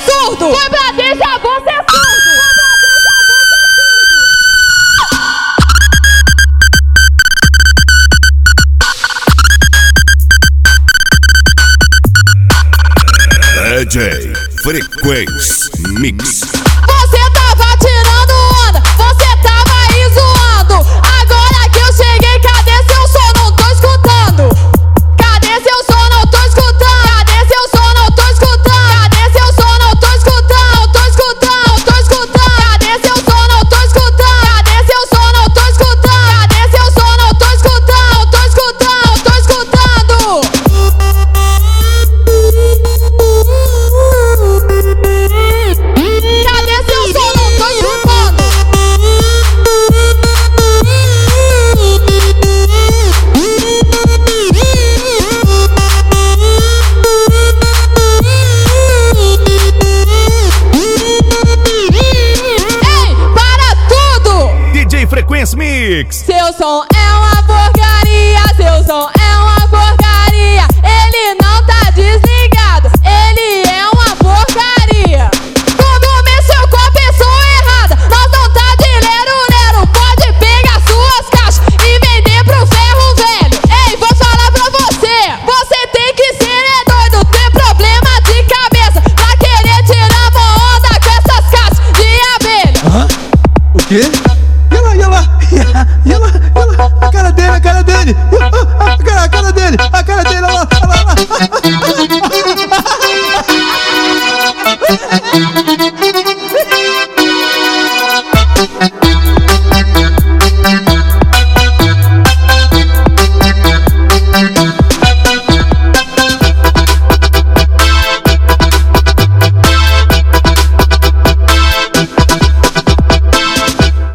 surdo! Foi pra deixar você surdo! DJ Frequência Mix. Você tava tirando onda, você tava aí zoando. Agora que eu cheguei, cadê seu som? Não tô escutando. Cadê seu som? Não tô escutando. Cadê seu som? Não tô escutando. Cadê seu som? Não tô escutando. Tô escutando, tô escutando. Cadê seu som? Não tô escutando. Cadê seu som? Não tô escutando. Cadê seu som? Não tô escutando. Tô escutando, tô escutando. Frequência Mix. Seu som é uma porcaria, seu som é uma porcaria. Ele não tá desligado, ele é uma porcaria. Quando mexeu com a pessoa errada, nós não tá de lero-lero. Pode pegar suas caixas e vender pro ferro velho. Ei, vou falar pra você, você tem que ser doido, ter problema de cabeça pra querer tirar uma onda com essas caixas de abelha. Hã? O quê? E ela, a cara dele, a cara dele, olha lá, olha lá.